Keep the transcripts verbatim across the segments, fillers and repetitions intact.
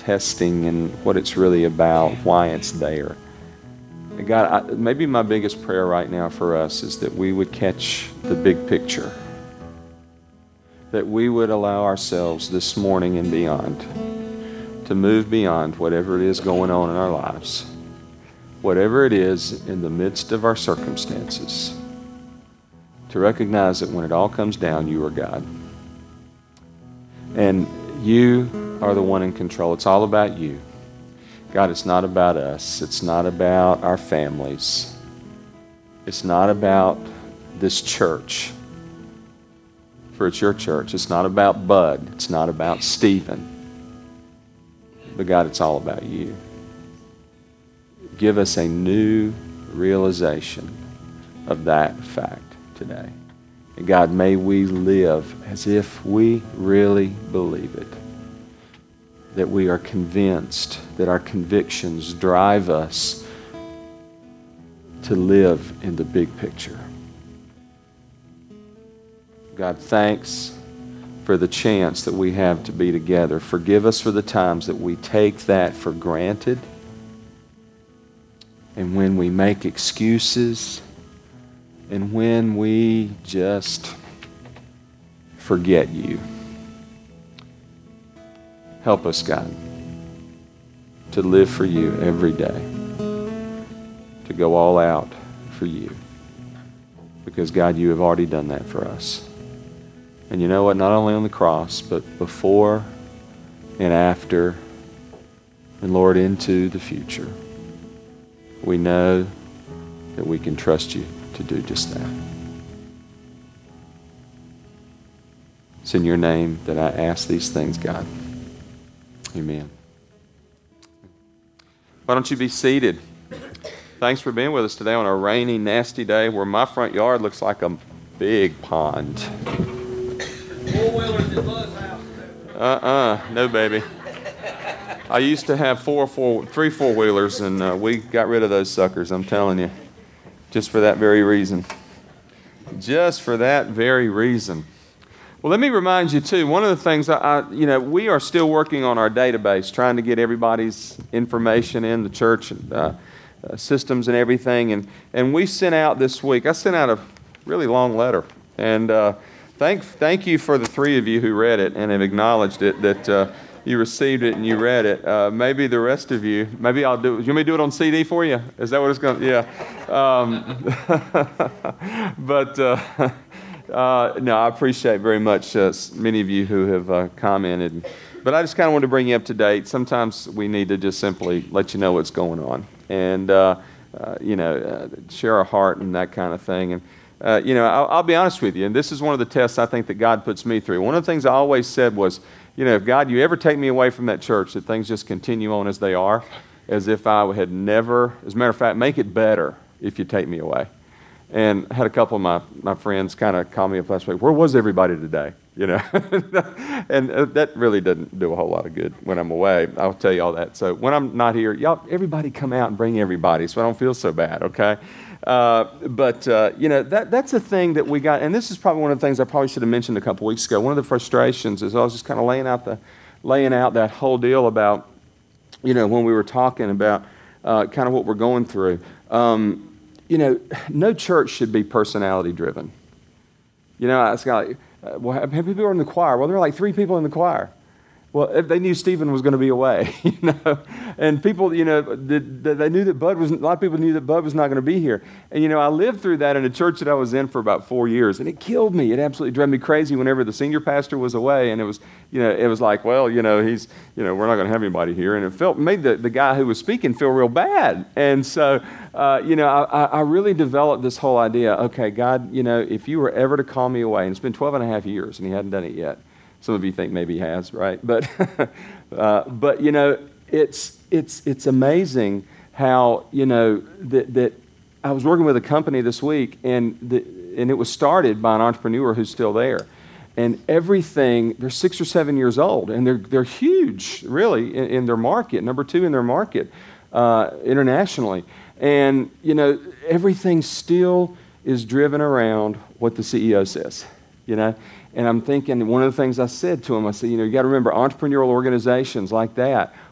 testing and what it's really about, why it's there. And God, I, maybe my biggest prayer right now for us is that we would catch the big picture, that we would allow ourselves this morning and beyond to move beyond whatever it is going on in our lives, whatever it is in the midst of our circumstances, to recognize that when it all comes down, you are God. And you are the one in control. It's all about you. God, it's not about us. It's not about our families. It's not about this church. For it's your church. It's not about Bud. It's not about Stephen. But God, it's all about you. Give us a new realization of that fact today. And God, may we live as if we really believe it. That we are convinced, that our convictions drive us to live in the big picture. God, thanks for the chance that we have to be together. Forgive us for the times that we take that for granted. And when we make excuses, and when we just forget you. Help us, God, to live for you every day, to go all out for you. Because, God, you have already done that for us. And you know what? Not only on the cross, but before and after, and, Lord, into the future. We know that we can trust you to do just that. It's in your name that I ask these things, God. Amen. Why don't you be seated? Thanks for being with us today on a rainy, nasty day where my front yard looks like a big pond. Four-wheelers at Buzz house. Uh-uh, no, baby. I used to have four, four, three four-wheelers, and uh, we got rid of those suckers, I'm telling you. Just for that very reason. Just for that very reason. Well, let me remind you, too, one of the things, I, I, you know, we are still working on our database, trying to get everybody's information in the church uh, uh, systems and everything. And, and we sent out this week, I sent out a really long letter. And uh, thank, thank you for the three of you who read it and have acknowledged it, that uh, you received it and you read it. Uh, maybe the rest of you, maybe I'll do, you want me to do it on C D for you? Is that what it's going to, yeah. Um, but, uh, uh, no, I appreciate very much uh, many of you who have uh, commented. But I just kind of wanted to bring you up to date. Sometimes we need to just simply let you know what's going on. And, uh, uh, you know, uh, share our heart and that kind of thing. And, uh, you know, I'll, I'll be honest with you, and this is one of the tests I think that God puts me through. One of the things I always said was, you know, if God, you ever take me away from that church, that things just continue on as they are, as if I had never, as a matter of fact, make it better if you take me away. And I had a couple of my, my friends kind of call me up last week, where was everybody today? You know, and uh, that really doesn't do a whole lot of good when I'm away. I'll tell you all that. So when I'm not here, y'all, everybody come out and bring everybody so I don't feel so bad, okay? Uh, but, uh, you know, that that's a thing that we got, and this is probably one of the things I probably should have mentioned a couple weeks ago. One of the frustrations is I was just kind of laying out the, laying out that whole deal about, you know, when we were talking about uh, kind of what we're going through. Um, you know, no church should be personality driven. You know, it's kind of like, uh, well, how many people are in the choir? Well, there are like three people in the choir. Well, they knew Stephen was going to be away, you know, and people, you know, did, they knew that Bud was, a lot of people knew that Bud was not going to be here. And, you know, I lived through that in a church that I was in for about four years, and it killed me. It absolutely drove me crazy whenever the senior pastor was away, and it was, you know, it was like, well, you know, he's, you know, we're not going to have anybody here. And it felt, made the, the guy who was speaking feel real bad. And so, uh, you know, I, I really developed this whole idea, okay, God, you know, if you were ever to call me away, and it's been twelve and a half years, and he hadn't done it yet. Some of you think maybe he has, right? But, uh, but you know, it's it's it's amazing how, you know, that that I was working with a company this week, and the, and it was started by an entrepreneur who's still there, and everything. They're six or seven years old, and they're they're huge, really, in, in their market, number two in their market uh, internationally, and you know, everything still is driven around what the C E O says, you know. And I'm thinking, one of the things I said to him, I said, you know, you got to remember, entrepreneurial organizations like that,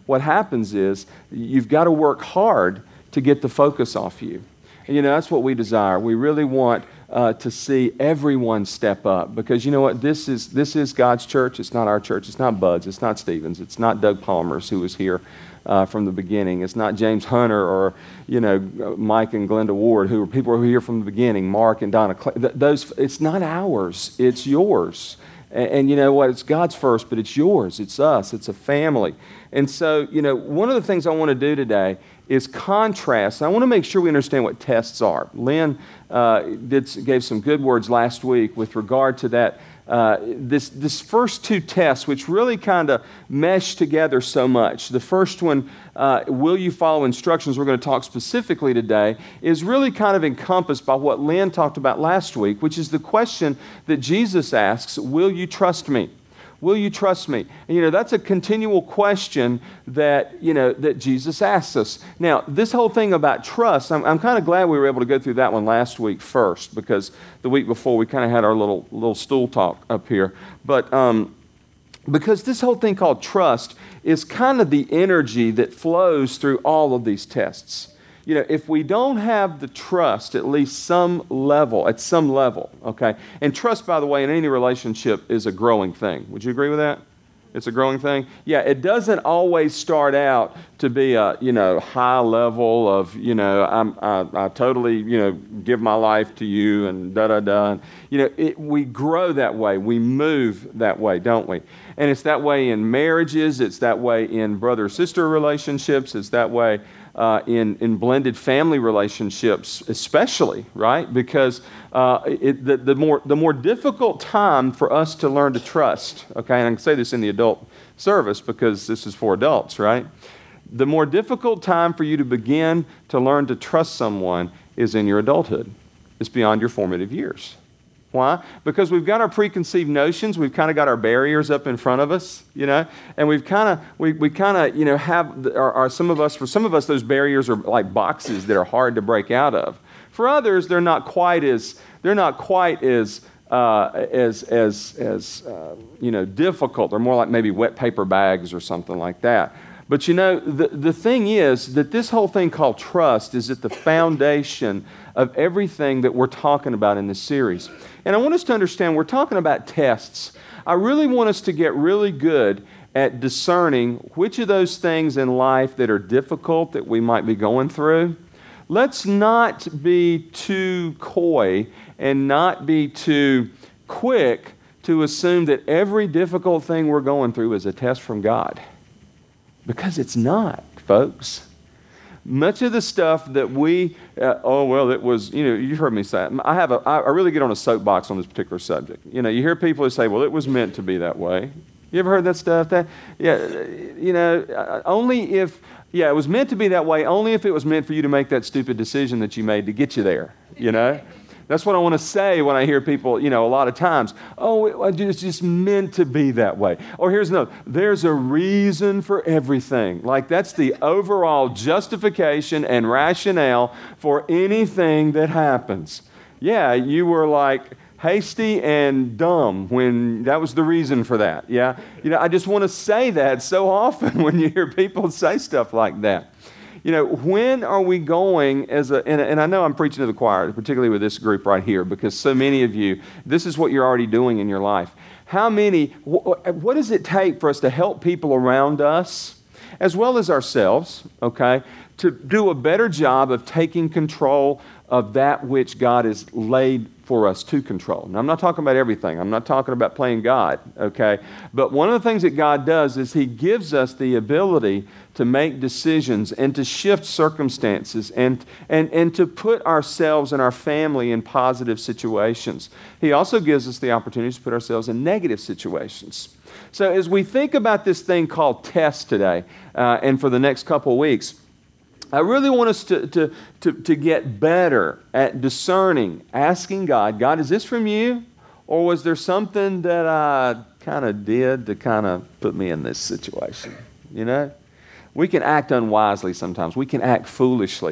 what happens is you've got to work hard to get the focus off you. And, you know, that's what we desire. We really want uh, to see everyone step up because, you know what, this is this is God's church. It's not our church. It's not Bud's. It's not Stephen's. It's not Doug Palmer's, who was here uh, from the beginning. It's not James Hunter or, you know, Mike and Glenda Ward, who are people who are here from the beginning, Mark and Donna. Th- those, it's not ours. It's yours. And, and you know what? It's God's first, but it's yours. It's us. It's a family. And so, you know, one of the things I want to do today is contrast. I want to make sure we understand what tests are. Lynn uh, did, gave some good words last week with regard to that. Uh, this, this first two tests, which really kind of mesh together so much. The first one, uh, will you follow instructions? We're going to talk specifically today, is really kind of encompassed by what Lynn talked about last week, which is the question that Jesus asks, will you trust me? Will you trust me? And, you know, that's a continual question that, you know, that Jesus asks us. Now, this whole thing about trust, I'm, I'm kind of glad we were able to go through that one last week first, because the week before we kind of had our little little stool talk up here. But um, because this whole thing called trust is kind of the energy that flows through all of these tests. You know, if we don't have the trust, at least some level, at some level, okay? And trust, by the way, in any relationship is a growing thing. Would you agree with that? It's a growing thing? Yeah, it doesn't always start out to be a, you know, high level of, you know, I'm, I, I totally, you know, give my life to you and da-da-da. You know, it, we grow that way. We move that way, don't we? And it's that way in marriages. It's that way in brother-sister relationships. It's that way Uh, in, in blended family relationships especially, right? Because uh, it, the, the, more, the more difficult time for us to learn to trust, okay, and I can say this in the adult service because this is for adults, right? The more difficult time for you to begin to learn to trust someone is in your adulthood. It's beyond your formative years. Why? Because we've got our preconceived notions. We've kind of got our barriers up in front of us, you know, and we've kind of, we, we kind of, you know, have, are, are some of us, for some of us, those barriers are like boxes that are hard to break out of. For others, they're not quite as, they're not quite as, uh, as, as, as uh, you know, difficult. They're more like maybe wet paper bags or something like that. But you know, the, the thing is that this whole thing called trust is at the foundation of everything that we're talking about in this series. And I want us to understand, we're talking about tests. I really want us to get really good at discerning which of those things in life that are difficult that we might be going through. Let's not be too coy and not be too quick to assume that every difficult thing we're going through is a test from God. Because it's not, folks. Much of the stuff that we, uh, oh, well, it was, you know, you've heard me say it. I have a, I really get on a soapbox on this particular subject. You know, you hear people who say, well, it was meant to be that way. You ever heard that stuff? That, yeah, you know, only if, yeah, it was meant to be that way, only if it was meant for you to make that stupid decision that you made to get you there, you know? That's what I want to say when I hear people, you know, a lot of times, oh, it's just meant to be that way. Or here's another, there's a reason for everything. Like that's the overall justification and rationale for anything that happens. Yeah, you were like hasty and dumb when that was the reason for that. Yeah, you know, I just want to say that so often when you hear people say stuff like that. You know, when are we going as a, and, and I know I'm preaching to the choir, particularly with this group right here, because so many of you, this is what you're already doing in your life. How many, wh- what does it take for us to help people around us, as well as ourselves, okay, to do a better job of taking control of that which God has laid for us to control? Now, I'm not talking about everything. I'm not talking about playing God, okay? But one of the things that God does is He gives us the ability to make decisions and to shift circumstances and, and, and to put ourselves and our family in positive situations. He also gives us the opportunity to put ourselves in negative situations. So as we think about this thing called test today, uh, and for the next couple of weeks, I really want us to, to, to, to get better at discerning, asking God, God, is this from you? Or was there something that I kind of did to kind of put me in this situation? You know? We can act unwisely sometimes. We can act foolishly.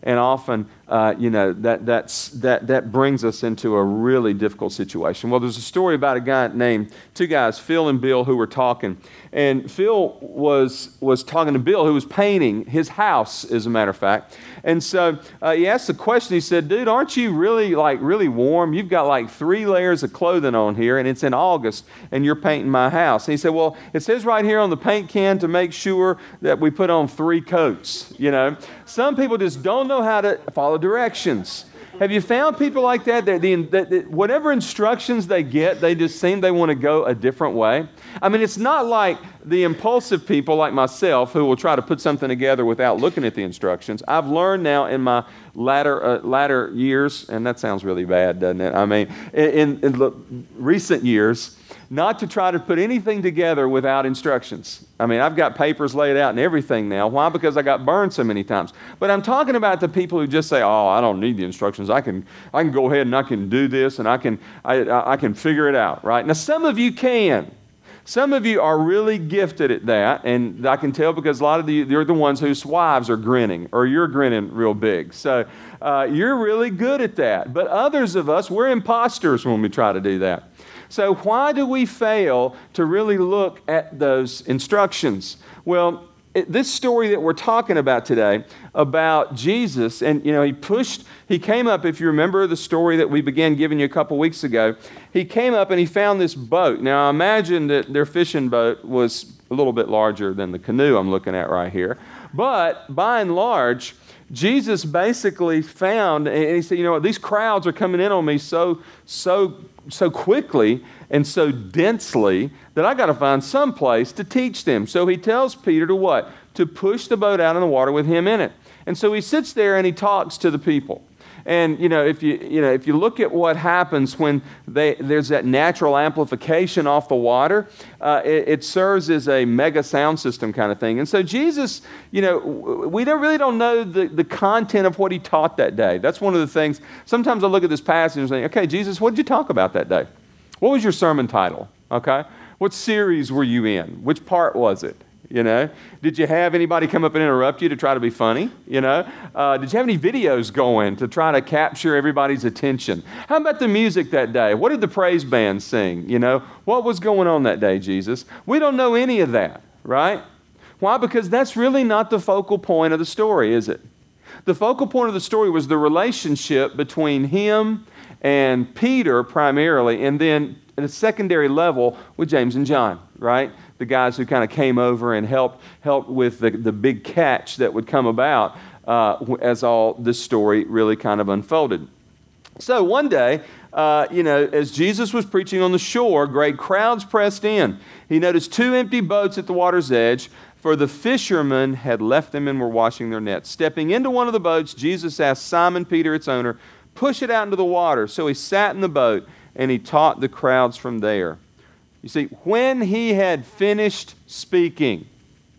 and often, uh, you know, that that's that that brings us into a really difficult situation. Well, there's a story about a guy named two guys, Phil and Bill, who were talking, and Phil was was talking to Bill, who was painting his house, as a matter of fact. And so uh, he asked the question. He said, "Dude, aren't you really like really warm? You've got like three layers of clothing on here, and it's in August, and you're painting my house." And he said, "Well, it says right here on the paint can to make sure that we put on three coats." You know, some people just don't know how to follow directions. Have you found people like that? That, the, that, that whatever instructions they get, they just seem they want to go a different way. I mean, it's not like the impulsive people like myself who will try to put something together without looking at the instructions. I've learned now in my latter uh, latter years, and that sounds really bad, doesn't it? I mean, in, in the recent years, not to try to put anything together without instructions. I mean, I've got papers laid out and everything now. Why? Because I got burned so many times. But I'm talking about the people who just say, "Oh, I don't need the instructions. I can, I can go ahead and I can do this, and I can, I, I can figure it out." Right? Now, some of you can. Some of you are really gifted at that, and I can tell because a lot of you, you're the ones whose wives are grinning, or you're grinning real big. So uh, you're really good at that. But others of us, we're imposters when we try to do that. So why do we fail to really look at those instructions? Well, it, this story that we're talking about today about Jesus, and you know, he pushed, he came up, if you remember the story that we began giving you a couple weeks ago, he came up and he found this boat. Now, I imagine that their fishing boat was a little bit larger than the canoe I'm looking at right here. But by and large, Jesus basically found, and he said, you know what, these crowds are coming in on me so, so, so quickly and so densely that I got to find some place to teach them. So he tells Peter to what? To push the boat out in the water with him in it. And so he sits there and he talks to the people. And you know, if you you know if you look at what happens when they, there's that natural amplification off the water, uh, it, it serves as a mega sound system kind of thing. And so Jesus, you know, we don't really don't know the, the content of what he taught that day. That's one of the things. Sometimes I look at this passage and say, "Okay, Jesus, what did you talk about that day? What was your sermon title? Okay, what series were you in? Which part was it? You know, did you have anybody come up and interrupt you to try to be funny? You know, uh, did you have any videos going to try to capture everybody's attention? How about the music that day? What did the praise band sing? You know, what was going on that day, Jesus?" We don't know any of that, right? Why? Because that's really not the focal point of the story, is it? The focal point of the story was the relationship between him and Peter primarily, and then at a secondary level with James and John, right? The guys who kind of came over and helped helped with the, the big catch that would come about uh, as all this story really kind of unfolded. So one day, uh, you know, as Jesus was preaching on the shore, great crowds pressed in. He noticed two empty boats at the water's edge, for the fishermen had left them and were washing their nets. Stepping into one of the boats, Jesus asked Simon Peter, its owner, "Push it out into the water." So he sat in the boat and he taught the crowds from there. You see, when he had finished speaking,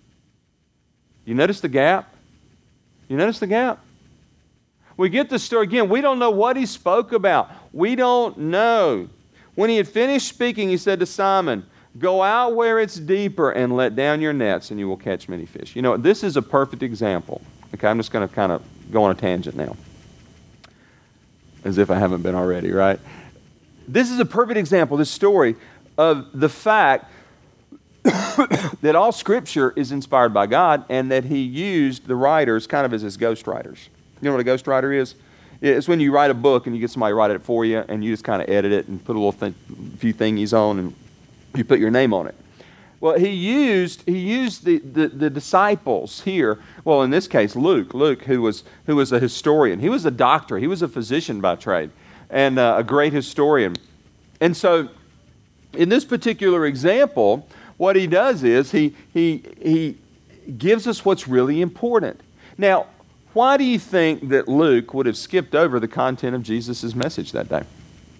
you notice the gap? You notice the gap? We get the story again. We don't know what he spoke about. We don't know. When he had finished speaking, he said to Simon, "Go out where it's deeper and let down your nets, and you will catch many fish." You know, this is a perfect example. Okay, I'm just going to kind of go on a tangent now. As if I haven't been already, right? This is a perfect example, this story, of the fact that all Scripture is inspired by God and that he used the writers kind of as his ghostwriters. You know what a ghostwriter is? It's when you write a book and you get somebody to write it for you and you just kind of edit it and put a little th- few thingies on and you put your name on it. Well, he used he used the, the, the disciples here. Well, in this case, Luke. Luke, who was who was a historian. He was a doctor. He was a physician by trade and uh, a great historian. And so in this particular example, what he does is he, he, he gives us what's really important. Now, why do you think that Luke would have skipped over the content of Jesus' message that day?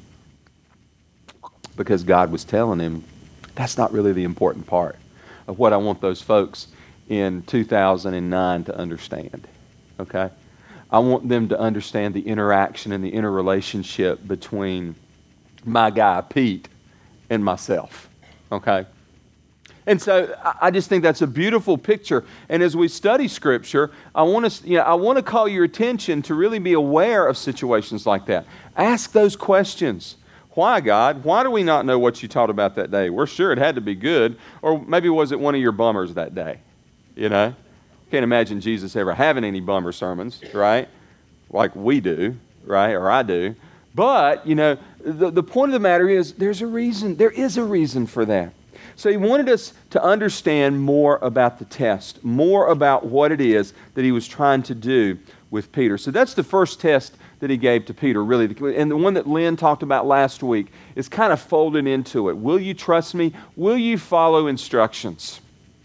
Because God was telling him, that's not really the important part of what I want those folks in two thousand nine to understand. Okay? I want them to understand the interaction and the interrelationship between my guy, Pete, and myself. Okay? And so I just think that's a beautiful picture. And as we study Scripture, I want to, you know, I want to call your attention to really be aware of situations like that. Ask those questions. Why, God? Why do we not know what you taught about that day? We're sure it had to be good. Or maybe was it one of your bummers that day? You know? Can't imagine Jesus ever having any bummer sermons, right? Like we do, right? Or I do. But, you know, the, the point of the matter is there's a reason. There is a reason for that. So he wanted us to understand more about the test, more about what it is that he was trying to do with Peter. So that's the first test that he gave to Peter, really. And the one that Lynn talked about last week is kind of folded into it. Will you trust me? Will you follow instructions?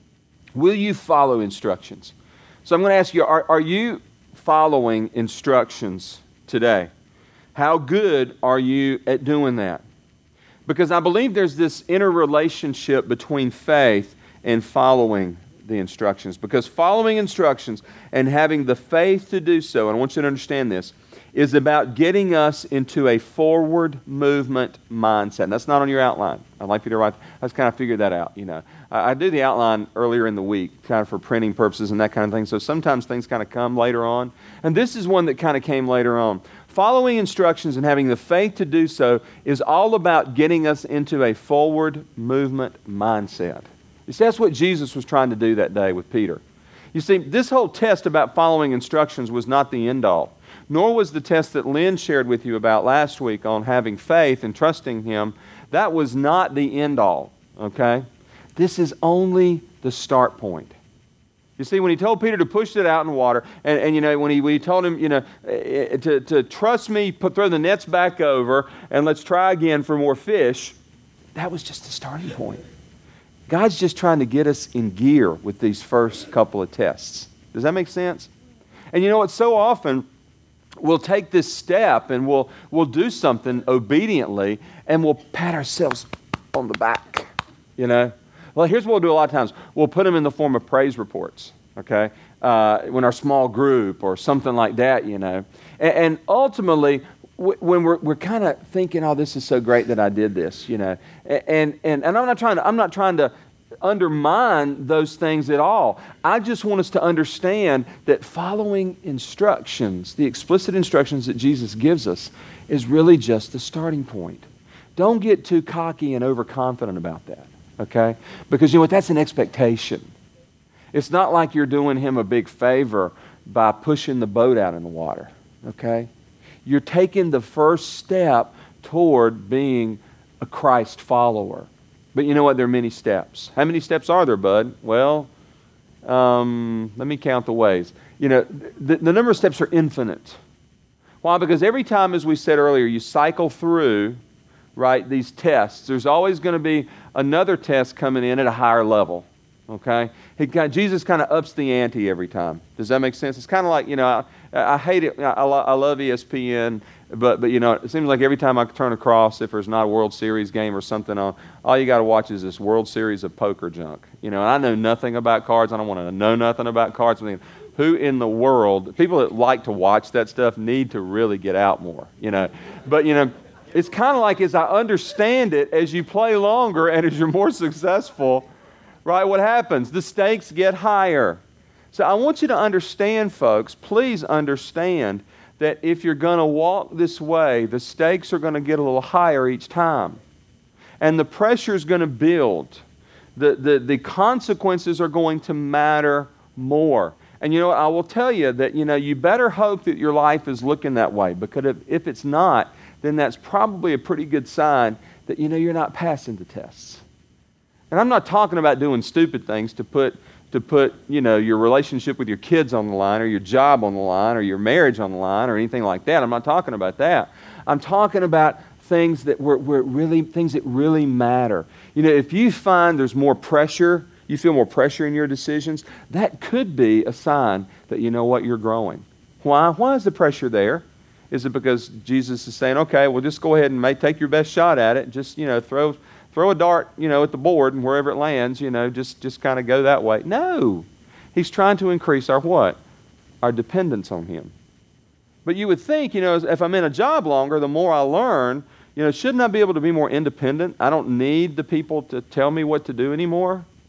Will you follow instructions? So I'm going to ask you, are, are you following instructions today? How good are you at doing that? Because I believe there's this interrelationship between faith and following the instructions. Because following instructions and having the faith to do so, and I want you to understand this, is about getting us into a forward movement mindset. And that's not on your outline. I'd like you to write, I just kind of figured that out, you know. I, I do the outline earlier in the week, kind of for printing purposes and that kind of thing. So sometimes things kind of come later on. And this is one that kind of came later on. Following instructions and having the faith to do so is all about getting us into a forward movement mindset. You see, that's what Jesus was trying to do that day with Peter. You see, this whole test about following instructions was not the end all, nor was the test that Lynn shared with you about last week on having faith and trusting Him. That was not the end all, okay? This is only the start point. You see, when he told Peter to push it out in the water, and, and you know, when he, when he told him, you know, to, to trust me, put, throw the nets back over, and let's try again for more fish, that was just the starting point. God's just trying to get us in gear with these first couple of tests. Does that make sense? And you know what? So often, we'll take this step and we'll, we'll do something obediently, and we'll pat ourselves on the back, you know? Well, here's what we'll do a lot of times. We'll put them in the form of praise reports, okay? Uh, when our small group or something like that, you know. And, and ultimately, w- when we're we're kind of thinking, "Oh, this is so great that I did this," you know. And and and I'm not trying to I'm not trying to undermine those things at all. I just want us to understand that following instructions, the explicit instructions that Jesus gives us, is really just the starting point. Don't get too cocky and overconfident about that. Okay? Because you know what? That's an expectation. It's not like you're doing him a big favor by pushing the boat out in the water. Okay? You're taking the first step toward being a Christ follower. But you know what? There are many steps. How many steps are there, bud? Well, um, let me count the ways. You know, the, the number of steps are infinite. Why? Because every time, as we said earlier, you cycle through, right, these tests, there's always going to be another test coming in at a higher level, okay? He, Jesus kind of ups the ante every time. Does that make sense? It's kind of like, you know, I, I hate it. I, I love E S P N, but, but, you know, it seems like every time I turn across, if there's not a World Series game or something on, all you got to watch is this World Series of poker junk. You know, and I know nothing about cards. I don't want to know nothing about cards. I mean, who in the world, people that like to watch that stuff need to really get out more, you know. But, you know, it's kind of like, as I understand it, as you play longer and as you're more successful, right, what happens? The stakes get higher. So I want you to understand, folks, please understand that if you're going to walk this way, the stakes are going to get a little higher each time. And the pressure is going to build. The, the, the consequences are going to matter more. And you know what? I will tell you that, you know, you better hope that your life is looking that way, because if, if it's not, then that's probably a pretty good sign that, you know, you're not passing the tests. And I'm not talking about doing stupid things to put, to put, you know, your relationship with your kids on the line, or your job on the line, or your marriage on the line, or anything like that. I'm not talking about that. I'm talking about things that were, were really, things that really matter. You know, if you find there's more pressure, you feel more pressure in your decisions, that could be a sign that, you know what, you're growing. Why? Why is the pressure there? Is it because Jesus is saying, okay, well, just go ahead and make, take your best shot at it. Just, you know, throw throw a dart, you know, at the board, and wherever it lands, you know, just, just kind of go that way. No. He's trying to increase our what? Our dependence on Him. But you would think, you know, if I'm in a job longer, the more I learn, you know, shouldn't I be able to be more independent? I don't need the people to tell me what to do anymore.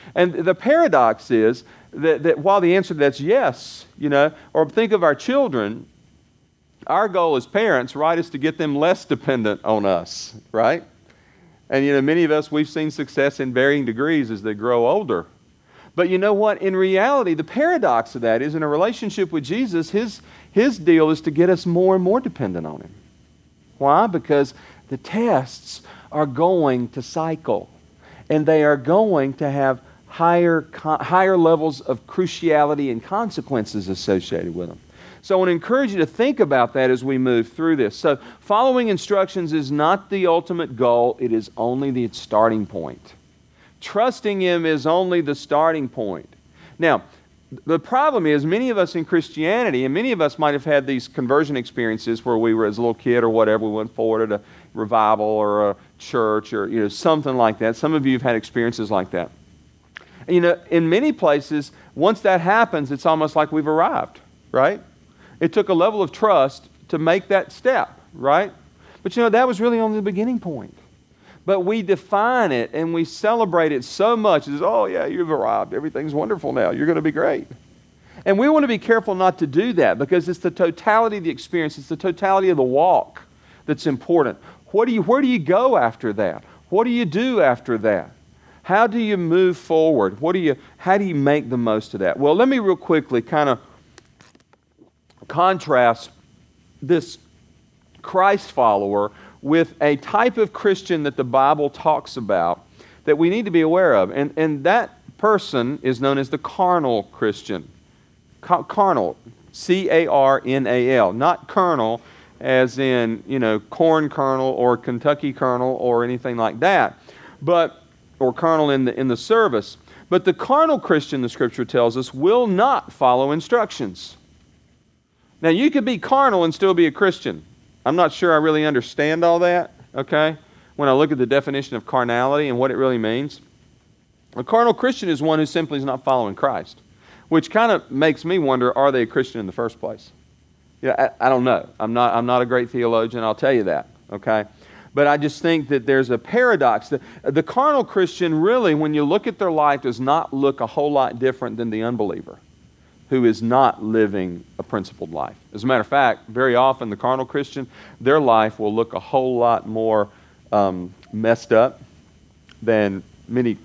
And the paradox is that, that while the answer to that's yes, you know, or think of our children, our goal as parents, right, is to get them less dependent on us, right? And, you know, many of us, we've seen success in varying degrees as they grow older. But you know what? In reality, the paradox of that is in a relationship with Jesus, his, his deal is to get us more and more dependent on him. Why? Because the tests are going to cycle, and they are going to have higher, higher levels of cruciality and consequences associated with them. So I want to encourage you to think about that as we move through this. So following instructions is not the ultimate goal. It is only the starting point. Trusting him is only the starting point. Now, the problem is many of us in Christianity, and many of us might have had these conversion experiences where we were as a little kid or whatever, we went forward at a revival or a church or you know something like that. Some of you have had experiences like that. And, you know, in many places, once that happens, it's almost like we've arrived, right? It took a level of trust to make that step, right? But you know, that was really only the beginning point. But we define it and we celebrate it so much as, oh yeah, you've arrived. Everything's wonderful now. You're going to be great. And we want to be careful not to do that because it's the totality of the experience. It's the totality of the walk that's important. What do you, where do you go after that? What do you do after that? How do you move forward? What do you, how do you make the most of that? Well, let me real quickly kind of contrast this Christ follower with a type of Christian that the Bible talks about that we need to be aware of. And, and that person is known as the carnal Christian. Ca- carnal, C A R N A L, not kernel as in, you know, corn kernel or Kentucky kernel or anything like that, but or kernel in the in the service. But the carnal Christian, the Scripture tells us, will not follow instructions. Now, you could be carnal and still be a Christian. I'm not sure I really understand all that, okay, when I look at the definition of carnality and what it really means. A carnal Christian is one who simply is not following Christ, which kind of makes me wonder, are they a Christian in the first place? Yeah, I, I don't know. I'm not, I'm not a great theologian, I'll tell you that, okay? But I just think that there's a paradox. The, the carnal Christian really, when you look at their life, does not look a whole lot different than the unbeliever who is not living a principled life. As a matter of fact, very often the carnal Christian, their life will look a whole lot more um, messed up than many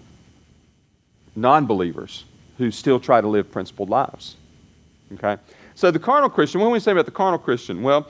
non-believers who still try to live principled lives. Okay? So the carnal Christian, what do we say about the carnal Christian? Well,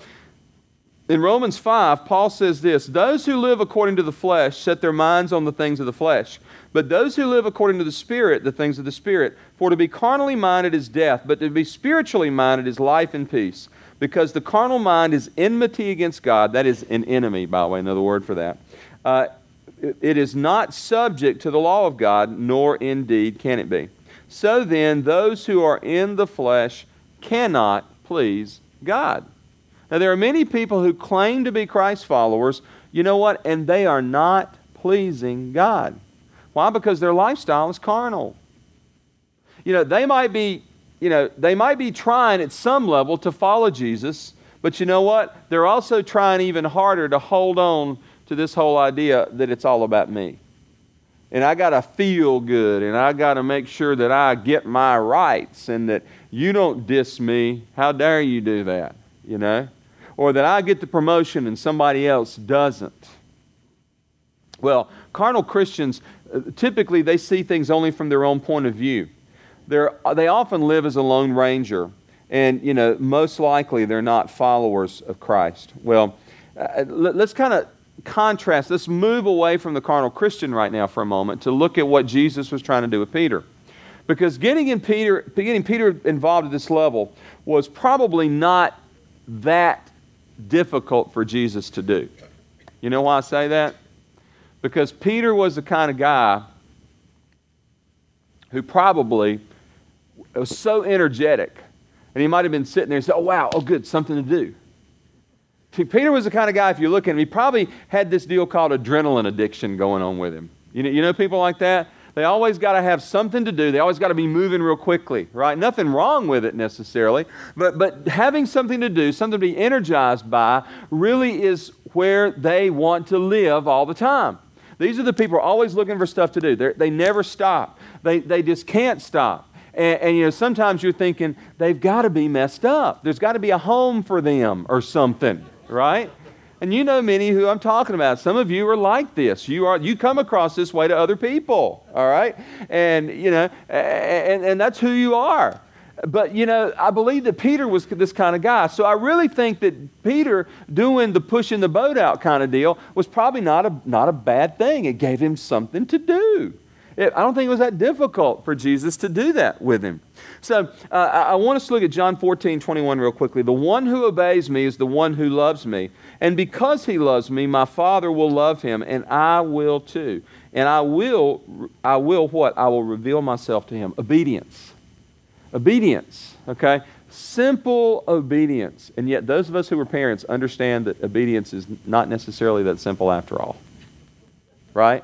in Romans five, Paul says this, those who live according to the flesh set their minds on the things of the flesh, but those who live according to the Spirit, the things of the Spirit. For to be carnally minded is death, but to be spiritually minded is life and peace. Because the carnal mind is enmity against God. That is an enemy, by the way, another word for that. Uh, it is not subject to the law of God, nor indeed can it be. So then, those who are in the flesh cannot please God. Now, there are many people who claim to be Christ followers, you know what, and they are not pleasing God. Why? Because their lifestyle is carnal. You know, they might be, you know, they might be trying at some level to follow Jesus, but you know what? They're also trying even harder to hold on to this whole idea that it's all about me. And I got to feel good, and I got to make sure that I get my rights, and that you don't diss me. How dare you do that, you know? Or that I get the promotion and somebody else doesn't. Well, carnal Christians, typically they see things only from their own point of view. They're, they often live as a lone ranger, and you know, most likely they're not followers of Christ. Well, uh, let's kind of contrast, let's move away from the carnal Christian right now for a moment to look at what Jesus was trying to do with Peter. Because getting, in Peter, getting Peter involved at this level was probably not that difficult for Jesus to do. You know why I say that? Because Peter was the kind of guy who probably was so energetic, and he might have been sitting there and said, oh wow, oh good, something to do. Peter was the kind of guy, if you look at him, he probably had this deal called adrenaline addiction going on with him. You know, you know people like that? They always got to have something to do. They always got to be moving real quickly, right? Nothing wrong with it necessarily, but but having something to do, something to be energized by, really is where they want to live all the time. These are the people who are always looking for stuff to do. They're, they never stop. They, they just can't stop. And, and, you know, sometimes you're thinking, they've got to be messed up. There's got to be a home for them or something, right? And you know many who I'm talking about. Some of you are like this. You are you come across this way to other people, all right? And, you know, and, and that's who you are. But, you know, I believe that Peter was this kind of guy. So I really think that Peter doing the pushing the boat out kind of deal was probably not a, not a bad thing. It gave him something to do. It, I don't think it was that difficult for Jesus to do that with him. So uh, I want us to look at John fourteen twenty-one real quickly. The one who obeys me is the one who loves me. And because he loves me, my Father will love him, and I will too. And I will, I will what? I will reveal myself to him. Obedience. Obedience, okay? Simple obedience. And yet those of us who are parents understand that obedience is not necessarily that simple after all. Right?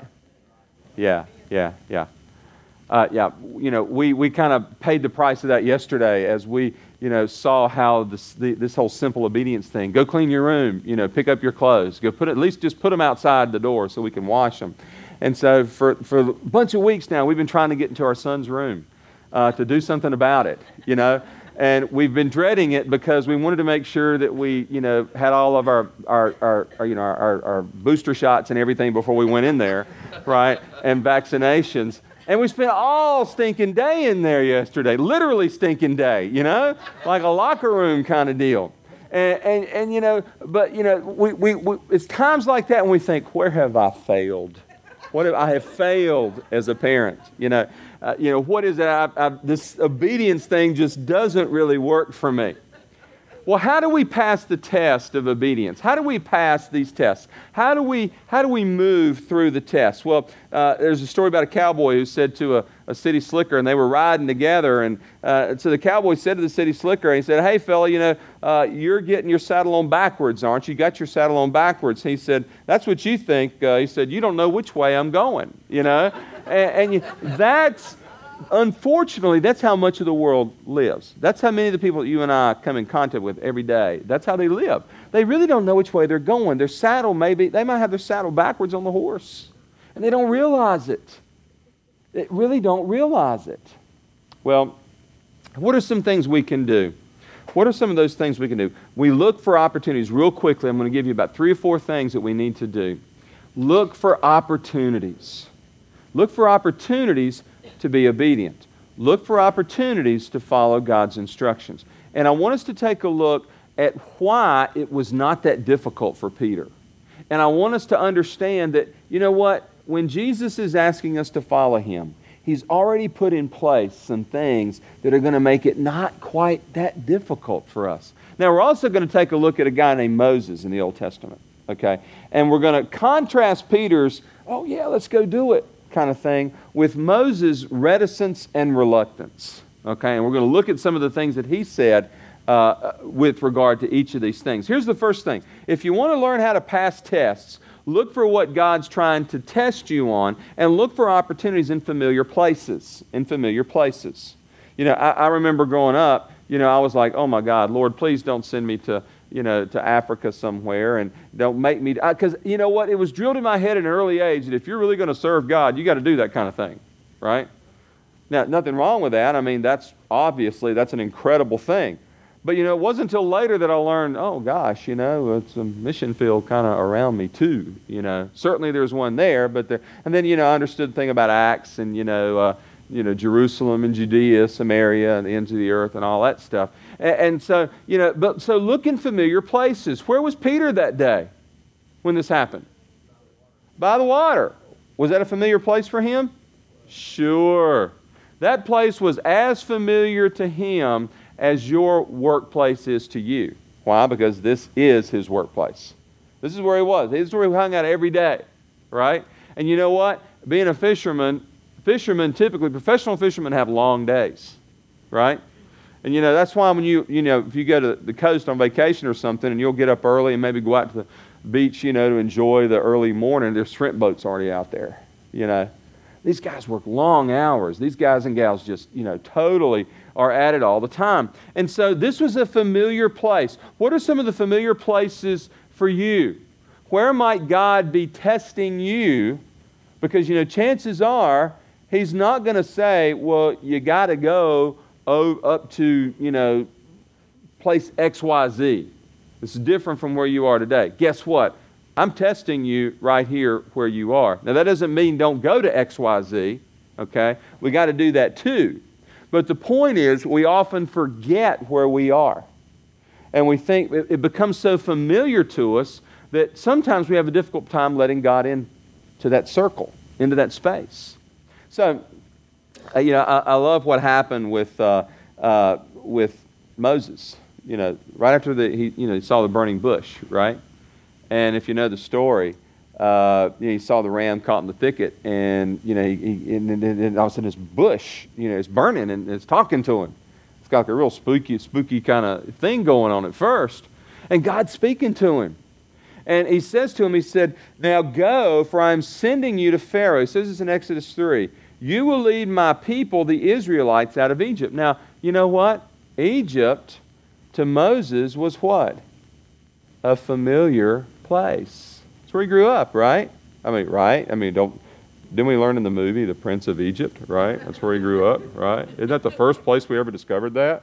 Yeah, yeah, yeah. Uh, yeah, you know, we, we kind of paid the price of that yesterday as we, you know, saw how this the, this whole simple obedience thing. Go clean your room, you know, pick up your clothes. Go put at least just put them outside the door so we can wash them. And so for, for a bunch of weeks now, we've been trying to get into our son's room uh, to do something about it, you know. And we've been dreading it because we wanted to make sure that we, you know, had all of our, our, our, our you know, our, our booster shots and everything before we went in there, right, and vaccinations. And we spent all stinking day in there yesterday, literally stinking day, you know, like a locker room kind of deal. And, and, and you know, but, you know, we, we, we, it's times like that when we think, where have I failed? What if I have failed as a parent? You know, uh, you know, what is that? I, I, this obedience thing just doesn't really work for me. Well, how do we pass the test of obedience? How do we pass these tests? How do we how do we move through the tests? Well, uh, there's a story about a cowboy who said to a, a city slicker, and they were riding together, and uh, so the cowboy said to the city slicker, and he said, "Hey, fella, you know, uh, you're getting your saddle on backwards, aren't you? You got your saddle on backwards." He said, "That's what you think." Uh, he said, "You don't know which way I'm going, you know," and, and you, that's. Unfortunately, that's how much of the world lives. That's how many of the people that you and I come in contact with every day. That's how they live. They really don't know which way they're going. Their saddle maybe, they might have their saddle backwards on the horse. And they don't realize it. They really don't realize it. Well, what are some things we can do? What are some of those things we can do? We look for opportunities real quickly. I'm going to give you about three or four things that we need to do. Look for opportunities. Look for opportunities to be obedient. Look for opportunities to follow God's instructions. And I want us to take a look at why it was not that difficult for Peter. And I want us to understand that, you know what, when Jesus is asking us to follow him, he's already put in place some things that are going to make it not quite that difficult for us. Now, we're also going to take a look at a guy named Moses in the Old Testament, okay? And we're going to contrast Peter's, oh yeah, let's go do it, kind of thing with Moses' reticence and reluctance. Okay, and we're going to look at some of the things that he said uh, with regard to each of these things. Here's the first thing. If you want to learn how to pass tests, look for what God's trying to test you on and look for opportunities in familiar places. In familiar places. You know, I, I remember growing up, you know, I was like, oh my God, Lord, please don't send me to you know, to Africa somewhere, and don't make me, because you know what, it was drilled in my head at an early age that if you're really going to serve God, you got to do that kind of thing, right? Now, nothing wrong with that. I mean, that's obviously, that's an incredible thing. But, you know, it wasn't until later that I learned, oh gosh, you know, it's a mission field kind of around me too, you know. Certainly there's one there, but there, and then, you know, I understood the thing about Acts and, you know, uh, you know, Jerusalem and Judea, Samaria, and the ends of the earth and all that stuff. And, and so, you know, but so look in familiar places. Where was Peter that day when this happened? By the water. Was that a familiar place for him? Sure. That place was as familiar to him as your workplace is to you. Why? Because this is his workplace. This is where he was. This is where he hung out every day, right? And you know what? Being a fisherman, fishermen typically, professional fishermen have long days, right? And you know, that's why when you, you know, if you go to the coast on vacation or something and you'll get up early and maybe go out to the beach, you know, to enjoy the early morning, there's shrimp boats already out there, you know. These guys work long hours. These guys and gals just, you know, totally are at it all the time. And so this was a familiar place. What are some of the familiar places for you? Where might God be testing you Because, you know, chances are he's not going to say, well, you got to go oh, up to, you know, place X Y Z. This is different from where you are today. Guess what? I'm testing you right here where you are. Now, that doesn't mean don't go to X Y Z, okay? We got to do that too. But the point is, we often forget where we are. And we think it becomes so familiar to us that sometimes we have a difficult time letting God in to that circle, into that space. So, uh, you know, I, I love what happened with uh, uh, with Moses. You know, right after the he, you know, he saw the burning bush, right? And if you know the story, uh, you know, he saw the ram caught in the thicket, and you know, he, he, and, and, and all of a sudden this bush, you know, is burning and it's talking to him. It's got like a real spooky, spooky kind of thing going on at first, and God's speaking to him. And he says to him, he said, now go, for I am sending you to Pharaoh. He says this in Exodus three. You will lead my people, the Israelites, out of Egypt. Now, you know what? Egypt to Moses was what? A familiar place. That's where he grew up, right? I mean, right? I mean, don't, didn't we learn in the movie, The Prince of Egypt, right? That's where he grew up, right? Isn't that the first place we ever discovered that?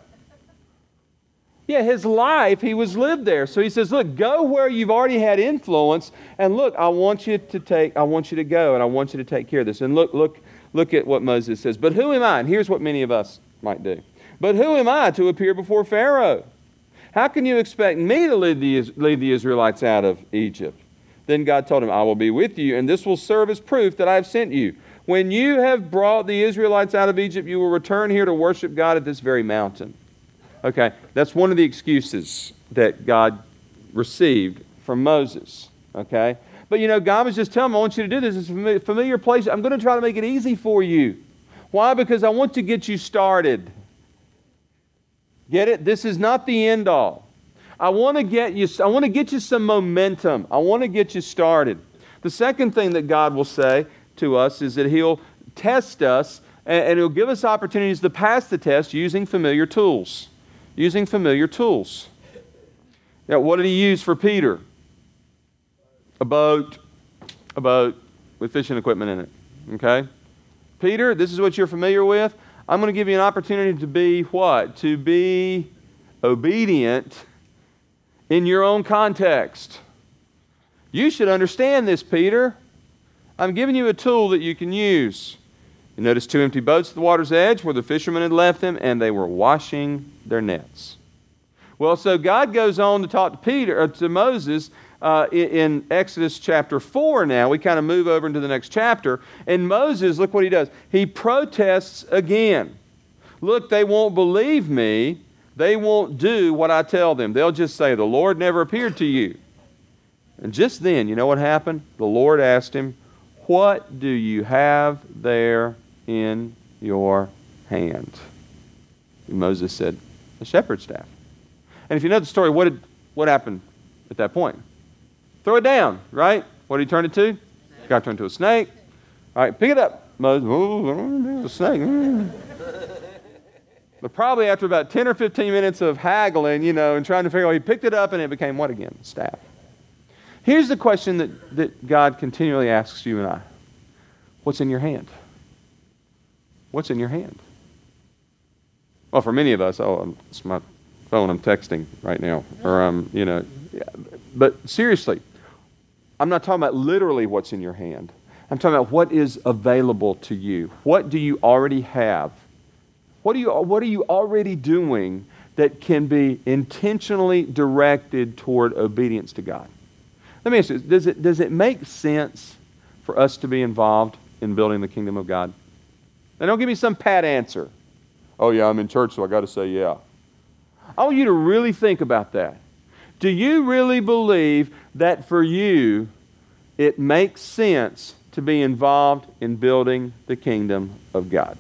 Yeah, his life, he was lived there. So he says, look, go where you've already had influence, and look, I want you to take, I want you to go, and I want you to take care of this. And look, look, look at what Moses says. But who am I? And here's what many of us might do. But who am I to appear before Pharaoh? How can you expect me to lead the, lead the Israelites out of Egypt? Then God told him, I will be with you, and this will serve as proof that I have sent you. When you have brought the Israelites out of Egypt, you will return here to worship God at this very mountain. Okay, that's one of the excuses that God received from Moses, okay? But, you know, God was just telling him, I want you to do this. It's a familiar place. I'm going to try to make it easy for you. Why? Because I want to get you started. Get it? This is not the end all. I want to get you, I want to get you some momentum. I want to get you started. The second thing that God will say to us is that He'll test us, and He'll give us opportunities to pass the test using familiar tools. Using familiar tools. Now, what did He use for Peter? A boat. A boat with fishing equipment in it. Okay? Peter, this is what you're familiar with. I'm going to give you an opportunity to be what? To be obedient in your own context. You should understand this, Peter. I'm giving you a tool that you can use. You notice two empty boats at the water's edge where the fishermen had left them, and they were washing their nets. Well, so God goes on to talk to Peter, or to Moses, uh, in, in Exodus chapter four now. We kind of move over into the next chapter. And Moses, look what he does. He protests again. Look, they won't believe me. They won't do what I tell them. They'll just say, the Lord never appeared to you. And just then, you know what happened? The Lord asked him, what do you have there in your hand? And Moses said, a shepherd's staff. And if you know the story, what did what happened at that point? Throw it down, right? What did he turn it to? God turned it to a snake. All right, pick it up. Moses, oh, a snake. But probably after about ten or fifteen minutes of haggling, you know, and trying to figure out, he picked it up and it became what again? Staff. Here's the question that, that God continually asks you and I. What's in your hand? What's in your hand? Well, for many of us, oh, it's my phone, I'm texting right now. Or, um, you know, yeah. But seriously, I'm not talking about literally what's in your hand. I'm talking about what is available to you. What do you already have? What are you, what are you already doing that can be intentionally directed toward obedience to God? Let me ask you, does it, does it make sense for us to be involved in building the kingdom of God? Now, don't give me some pat answer. Oh, yeah, I'm in church, so I got to say yeah. I want you to really think about that. Do you really believe that for you, it makes sense to be involved in building the kingdom of God?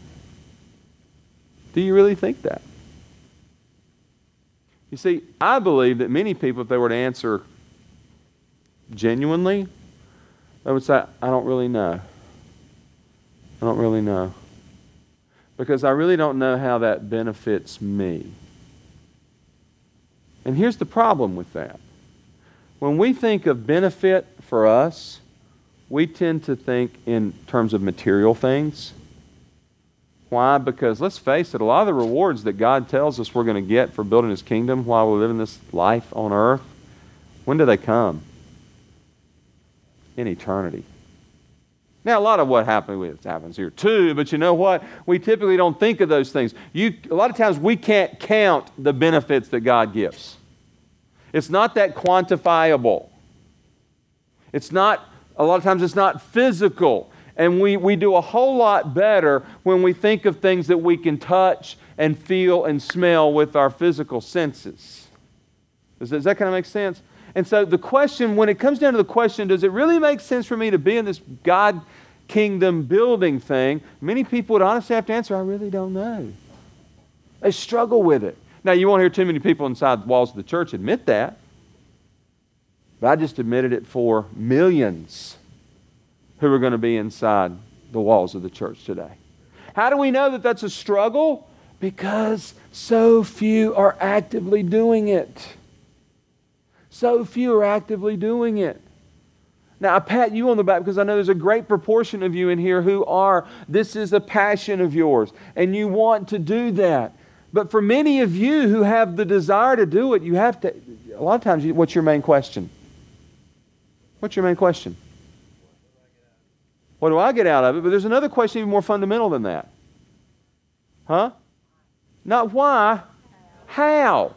Do you really think that? You see, I believe that many people, if they were to answer genuinely, they would say, I don't really know. I don't really know. Because I really don't know how that benefits me. And here's the problem with that. When we think of benefit for us, we tend to think in terms of material things. Why? Because let's face it, a lot of the rewards that God tells us we're going to get for building His kingdom while we're living this life on earth, when do they come? In eternity. Now, a lot of what happens happens here too, but you know what? We typically don't think of those things. You, a lot of times we can't count the benefits that God gives. It's not that quantifiable. It's not, a lot of times it's not physical. And we, we do a whole lot better when we think of things that we can touch and feel and smell with our physical senses. Does, does that kind of make sense? And so the question, when it comes down to the question, does it really make sense for me to be in this God kingdom building thing? Many people would honestly have to answer, I really don't know. They struggle with it. Now, you won't hear too many people inside the walls of the church admit that. But I just admitted it for millions who are going to be inside the walls of the church today. How do we know that that's a struggle? Because so few are actively doing it. So few are actively doing it. Now, I pat you on the back because I know there's a great proportion of you in here who are, this is a passion of yours, and you want to do that. But for many of you who have the desire to do it, you have to, a lot of times, what's your main question? What's your main question? What do I get out of it? But there's another question even more fundamental than that. Huh? Not why. How?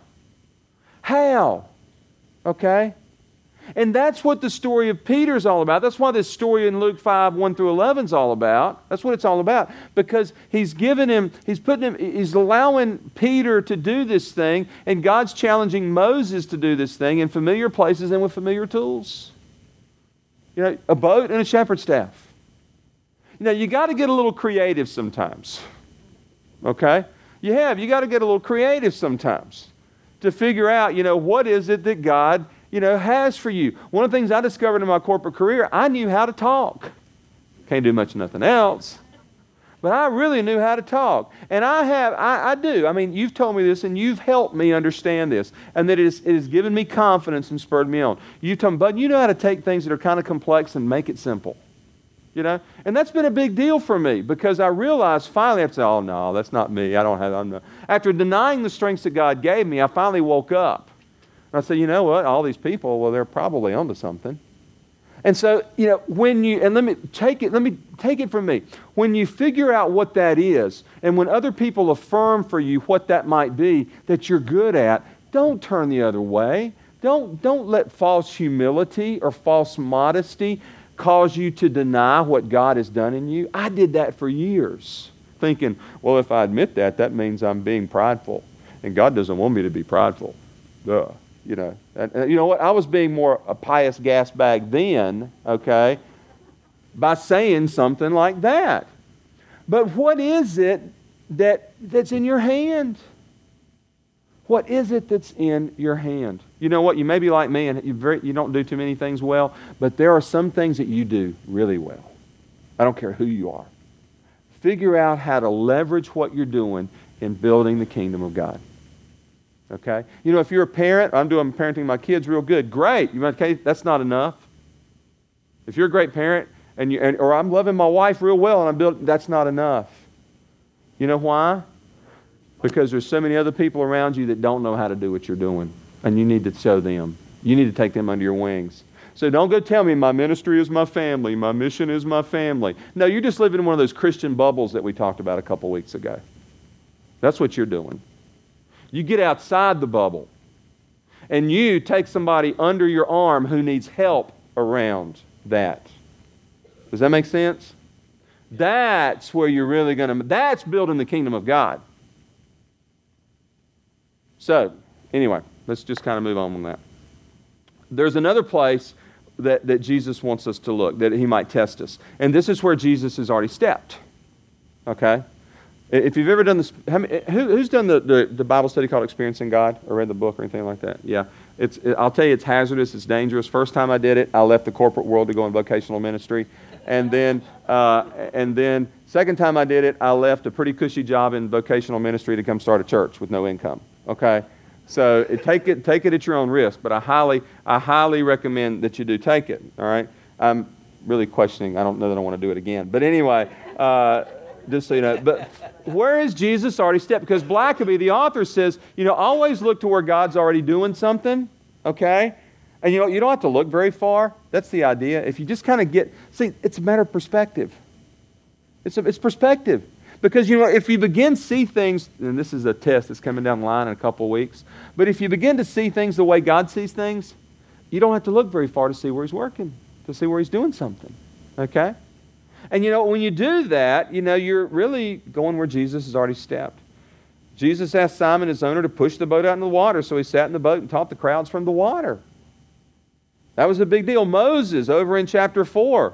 How? Okay? And that's what the story of Peter is all about. That's why this story in Luke five, one through eleven is all about. That's what it's all about. Because he's given him, he's putting him, he's allowing Peter to do this thing, and God's challenging Moses to do this thing in familiar places and with familiar tools. You know, a boat and a shepherd's staff. You know, you got to get a little creative sometimes. Okay? You have. You got to get a little creative sometimes to figure out, you know, what is it that God, you know, has for you. One of the things I discovered in my corporate career, I knew how to talk. Can't do much of nothing else. But I really knew how to talk. And I have, I, I do. I mean, you've told me this and you've helped me understand this. And that it, is, it has given me confidence and spurred me on. You told me, Bud, you know how to take things that are kind of complex and make it simple. You know? And that's been a big deal for me because I realized finally, I said, oh no, that's not me. I don't have, I'm not. After denying the strengths that God gave me, I finally woke up. And I said, you know what? All these people, well, they're probably onto something. And so, you know, when you, and let me take it, let me take it from me. When you figure out what that is, and when other people affirm for you what that might be that you're good at, don't turn the other way. Don't, don't let false humility or false modesty cause you to deny what God has done in you. I did that for years, thinking, well, if I admit that, that means I'm being prideful. And God doesn't want me to be prideful. Duh. You know, and, and you know what? I was being more a pious gas bag then, okay, by saying something like that. But what is it that that's in your hand? What is it that's in your hand? You know what? You may be like me and you, very, you don't do too many things well, but there are some things that you do really well. I don't care who you are. Figure out how to leverage what you're doing in building the kingdom of God. Okay? You know, if you're a parent, I'm doing parenting my kids real good. Great. You okay? That's not enough. If you're a great parent, and you, and, or I'm loving my wife real well and I'm building, that's not enough. You know why? Because there's so many other people around you that don't know how to do what you're doing. And you need to show them. You need to take them under your wings. So don't go tell me my ministry is my family, my mission is my family. No, you're just living in one of those Christian bubbles that we talked about a couple weeks ago. That's what you're doing. You get outside the bubble and you take somebody under your arm who needs help around that. Does that make sense? That's where you're really going to, that's building the kingdom of God. So, anyway, let's just kind of move on from that. There's another place that, that Jesus wants us to look, that he might test us. And this is where Jesus has already stepped. Okay? If you've ever done this, how many, who, who's done the, the, the Bible study called Experiencing God or read the book or anything like that? Yeah. It's, it, I'll tell you, it's hazardous, it's dangerous. First time I did it, I left the corporate world to go in vocational ministry. And then, uh, and then second time I did it, I left a pretty cushy job in vocational ministry to come start a church with no income. Okay? So it, take it take it at your own risk, but I highly I highly recommend that you do take it. All right. Um, really questioning. I don't know that I want to do it again. But anyway, uh, just so you know. But where is Jesus already stepped? Because Blackaby, the author, says, you know, always look to where God's already doing something, okay? And you know, you don't have to look very far. That's the idea. If you just kind of get, see, it's a matter of perspective. It's, a, it's perspective. Because, you know, if you begin to see things, and this is a test that's coming down the line in a couple of weeks, but if you begin to see things the way God sees things, you don't have to look very far to see where He's working, to see where He's doing something, okay? And, you know, when you do that, you know, you're really going where Jesus has already stepped. Jesus asked Simon, his owner, to push the boat out in the water, so he sat in the boat and taught the crowds from the water. That was a big deal. Moses, over in chapter four,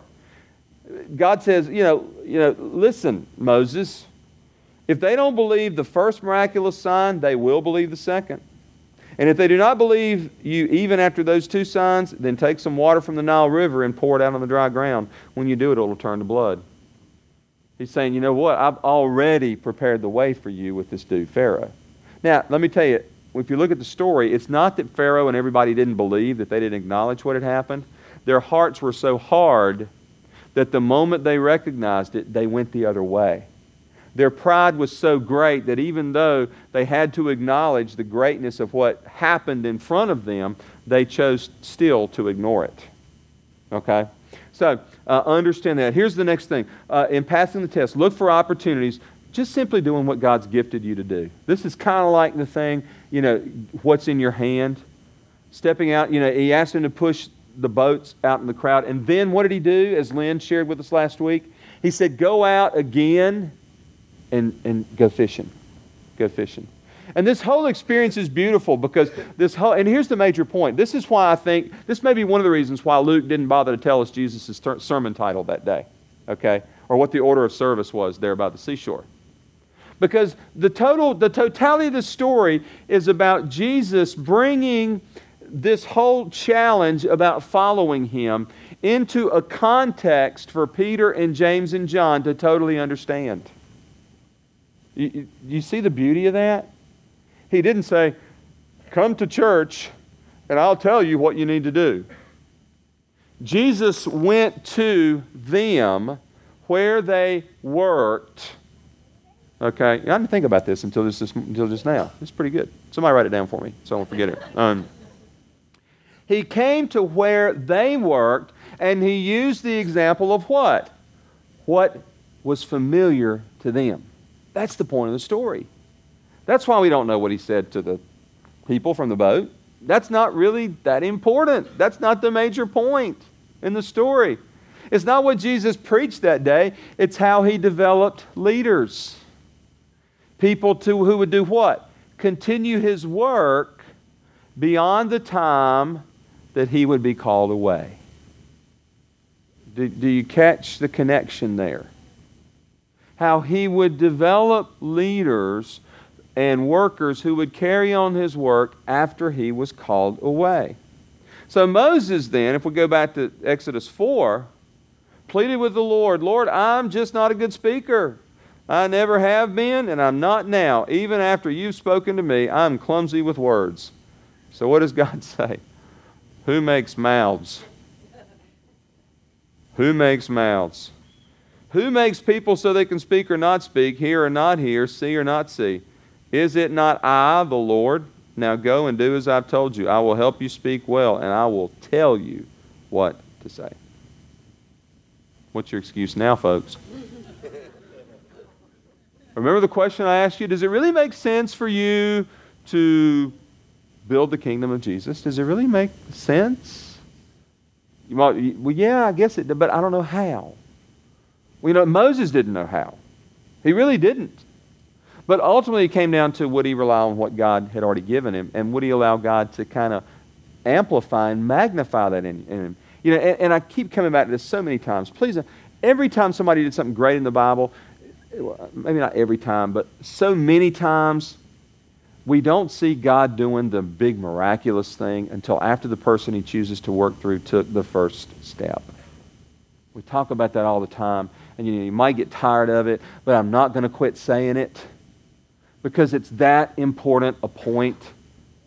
God says, you know, you know, listen, Moses, if they don't believe the first miraculous sign, they will believe the second. And if they do not believe you even after those two signs, then take some water from the Nile River and pour it out on the dry ground. When you do it, it will turn to blood. He's saying, you know what? I've already prepared the way for you with this dude, Pharaoh. Now, let me tell you, if you look at the story, it's not that Pharaoh and everybody didn't believe, that they didn't acknowledge what had happened. Their hearts were so hard that the moment they recognized it, they went the other way. Their pride was so great that even though they had to acknowledge the greatness of what happened in front of them, they chose still to ignore it. Okay? So, uh, understand that. Here's the next thing. Uh, in passing the test, look for opportunities, just simply doing what God's gifted you to do. This is kind of like the thing, you know, what's in your hand. Stepping out, you know, he asked him to push the boats out in the crowd. And then what did he do, as Lynn shared with us last week? He said, go out again and, and go fishing. Go fishing. And this whole experience is beautiful because this whole, and here's the major point. This is why I think, this may be one of the reasons why Luke didn't bother to tell us Jesus' sermon title that day, okay? Or what the order of service was there by the seashore. Because the total, the totality of the story is about Jesus bringing this whole challenge about following Him into a context for Peter and James and John to totally understand. You, you see the beauty of that? He didn't say, come to church and I'll tell you what you need to do. Jesus went to them where they worked. Okay, I didn't think about this until this, until just now. It's pretty good. Somebody write it down for me so I won't forget it. Um, he came to where they worked and He used the example of what? What was familiar to them. That's the point of the story. That's why we don't know what He said to the people from the boat. That's not really that important. That's not the major point in the story. It's not what Jesus preached that day. It's how He developed leaders. People to, who would do what? Continue His work beyond the time that He would be called away. Do, do you catch the connection there? How He would develop leaders and workers who would carry on His work after He was called away. So Moses then, if we go back to Exodus four, pleaded with the Lord, Lord, I'm just not a good speaker. I never have been, and I'm not now. Even after you've spoken to me, I'm clumsy with words. So what does God say? Who makes mouths? Who makes mouths? Who makes people so they can speak or not speak, hear or not hear, see or not see? Is it not I, the Lord? Now go and do as I've told you. I will help you speak well, and I will tell you what to say. What's your excuse now, folks? Remember the question I asked you? Does it really make sense for you to build the kingdom of Jesus? Does it really make sense? You might, well, yeah, I guess it did, but I don't know how. Well, you know, Moses didn't know how. He really didn't. But ultimately it came down to, would he rely on what God had already given him, and would he allow God to kind of amplify and magnify that in, in him? You know, and, and I keep coming back to this so many times. Please, every time somebody did something great in the Bible, maybe not every time, but so many times, we don't see God doing the big miraculous thing until after the person He chooses to work through took the first step. We talk about that all the time, and you know, you might get tired of it, but I'm not going to quit saying it because it's that important a point.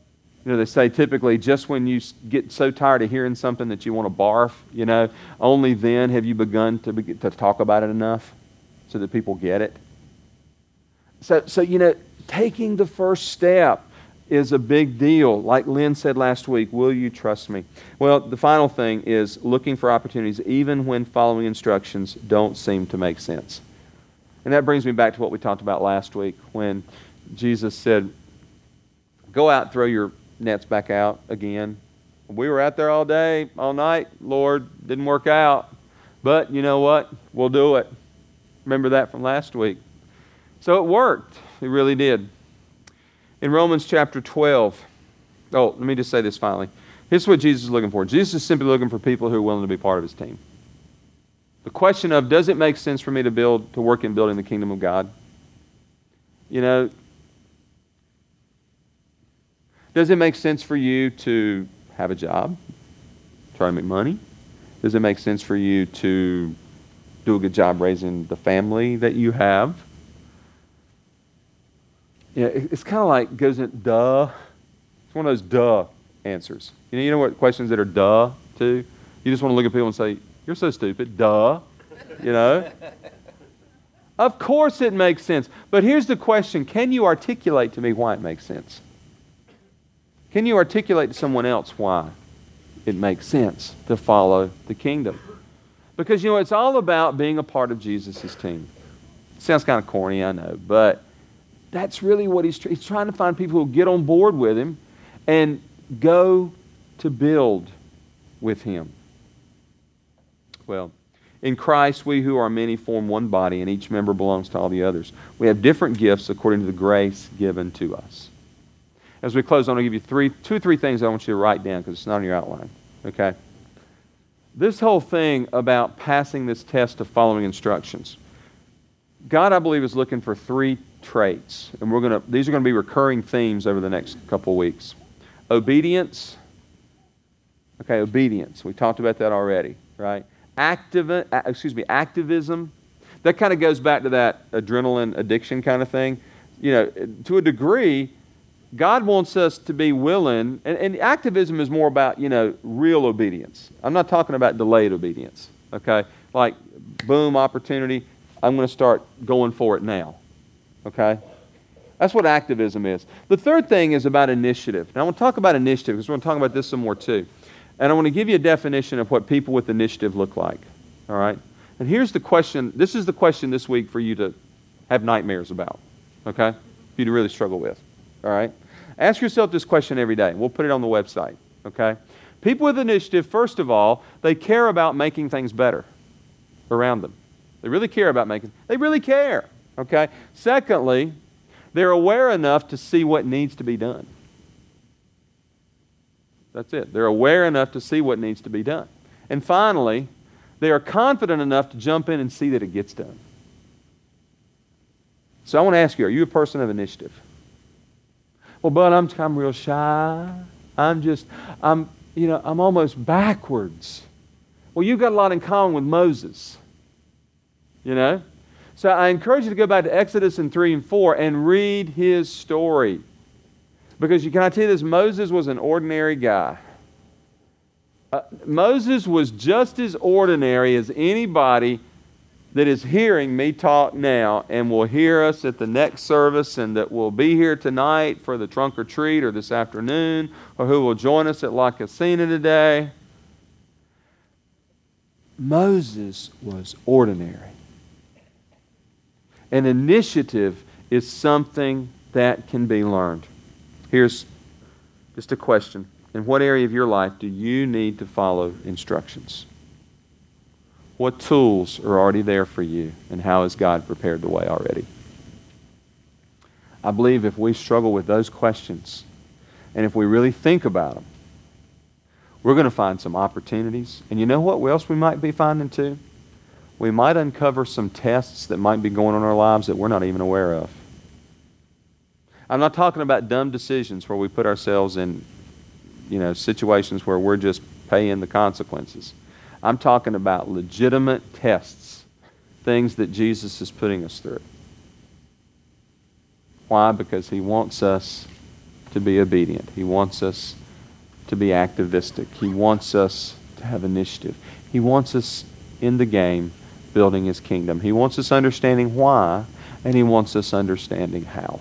You know, they say typically just when you get so tired of hearing something that you want to barf, you know, only then have you begun to, be, to talk about it enough so that people get it. So, so, you know, taking the first step is a big deal. Like Lynn said last week, will you trust me? Well, the final thing is looking for opportunities even when following instructions don't seem to make sense. And that brings me back to what we talked about last week when Jesus said, go out and throw your nets back out again. We were out there all day, all night. Lord, didn't work out. But you know what? We'll do it. Remember that from last week. So it worked. It really did. In Romans chapter twelve, oh, let me just say this finally. Here's what Jesus is looking for. Jesus is simply looking for people who are willing to be part of his team. The question of, does it make sense for me to build, to work in building the kingdom of God? You know, does it make sense for you to have a job, try to make money? Does it make sense for you to do a good job raising the family that you have? Yeah, it's kind of like, goes in, duh. It's one of those duh answers. You know, you know what questions that are duh to? You just want to look at people and say, you're so stupid, duh. You know? Of course it makes sense. But here's the question, can you articulate to me why it makes sense? Can you articulate to someone else why it makes sense to follow the kingdom? Because, you know, it's all about being a part of Jesus' team. It sounds kind of corny, I know, but that's really what he's, he's trying to find people who get on board with him and go to build with him. Well, in Christ, we who are many form one body, and each member belongs to all the others. We have different gifts according to the grace given to us. As we close, I'm going to give you three, two or three things I want you to write down because it's not on your outline. Okay? This whole thing about passing this test of following instructions. God, I believe, is looking for three traits, and we're going to. These are going to be recurring themes over the next couple of weeks. Obedience. Okay, obedience. We talked about that already, right? Active, excuse me, activism. That kind of goes back to that adrenaline addiction kind of thing. You know, to a degree, God wants us to be willing, and, and activism is more about, you know, real obedience. I'm not talking about delayed obedience, okay? Like, boom, opportunity, I'm going to start going for it now, okay? That's what activism is. The third thing is about initiative. Now, I want to talk about initiative because we're going to talk about this some more too. And I want to give you a definition of what people with initiative look like, all right? And here's the question. This is the question this week for you to have nightmares about, okay? For you to really struggle with, all right? Ask yourself this question every day. We'll put it on the website, okay? People with initiative, first of all, they care about making things better around them. They really care about making, they really care, okay? Secondly, they're aware enough to see what needs to be done. That's it. They're aware enough to see what needs to be done. And finally, they are confident enough to jump in and see that it gets done. So I want to ask you, are you a person of initiative? Well, but I'm, I'm real shy. I'm just, I'm, you know, I'm almost backwards. Well, you've got a lot in common with Moses. You know? So I encourage you to go back to Exodus in three and four and read his story. Because you can I tell you this, Moses was an ordinary guy. Uh, Moses was just as ordinary as anybody that is hearing me talk now and will hear us at the next service and that will be here tonight for the trunk or treat or this afternoon or who will join us at La Casina today. Moses was ordinary. An initiative is something that can be learned. Here's just a question. In what area of your life do you need to follow instructions? What tools are already there for you, and how has God prepared the way already? I believe if we struggle with those questions, and if we really think about them, we're going to find some opportunities. And you know what else we might be finding too? We might uncover some tests that might be going on in our lives that we're not even aware of. I'm not talking about dumb decisions where we put ourselves in, you know, situations where we're just paying the consequences. I'm talking about legitimate tests, things that Jesus is putting us through. Why? Because he wants us to be obedient. He wants us to be activistic. He wants us to have initiative. He wants us in the game building His kingdom. He wants us understanding why, and He wants us understanding how.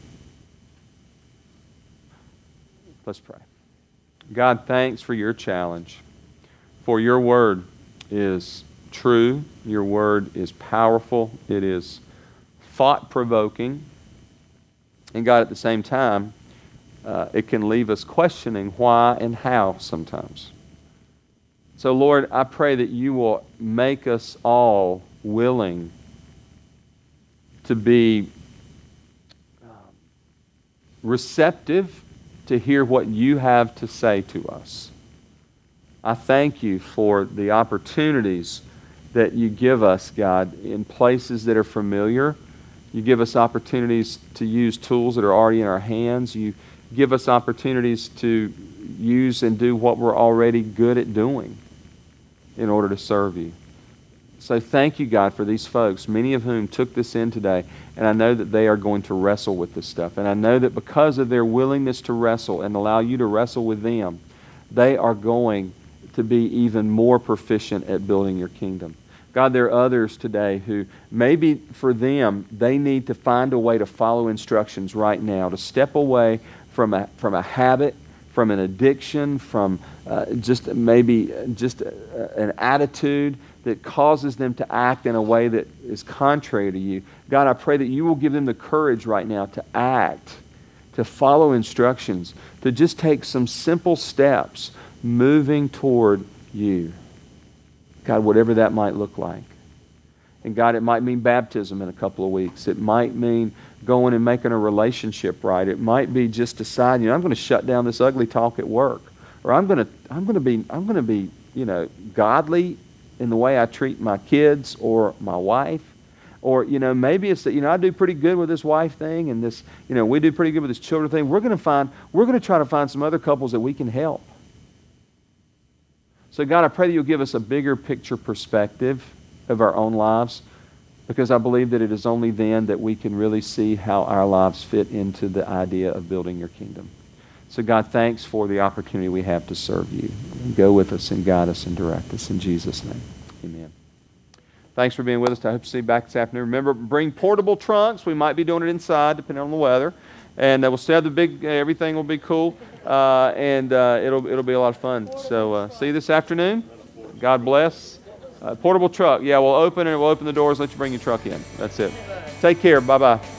Let's pray. God, thanks for your challenge. For your word is true. Your word is powerful. It is thought-provoking. And God, at the same time, uh, it can leave us questioning why and how sometimes. So, Lord, I pray that you will make us all willing to be receptive to hear what you have to say to us. I thank you for the opportunities that you give us, God, in places that are familiar. You give us opportunities to use tools that are already in our hands. You give us opportunities to use and do what we're already good at doing in order to serve you. So thank you, God, for these folks, many of whom took this in today, and I know that they are going to wrestle with this stuff. And I know that because of their willingness to wrestle and allow you to wrestle with them, they are going to be even more proficient at building your kingdom. God, there are others today who maybe for them, they need to find a way to follow instructions right now, to step away from a, from a habit, from an addiction, from uh, just maybe just a, an attitude that causes them to act in a way that is contrary to you. God, I pray that you will give them the courage right now to act, to follow instructions, to just take some simple steps moving toward you. God, whatever that might look like. And God, it might mean baptism in a couple of weeks. It might mean going and making a relationship right. It might be just deciding, you know, I'm going to shut down this ugly talk at work. Or I'm going to I'm going to be I'm going to be, you know, godly in the way I treat my kids or my wife. Or, you know, maybe it's that, you know, I do pretty good with this wife thing and this, you know, we do pretty good with this children thing. We're going to find, we're going to try to find some other couples that we can help. So God, I pray that you'll give us a bigger picture perspective of our own lives, because I believe that it is only then that we can really see how our lives fit into the idea of building your kingdom. So God, thanks for the opportunity we have to serve you. Go with us and guide us and direct us. In Jesus' name, amen. Thanks for being with us. I hope to see you back this afternoon. Remember, bring portable trunks. We might be doing it inside, depending on the weather. And uh, we'll still have the big, uh, everything will be cool. Uh, and uh, it'll, it'll be a lot of fun. So uh, see you this afternoon. God bless. Uh, portable truck. Yeah, we'll open it. We'll open the doors, let you bring your truck in. That's it. Take care. Bye-bye.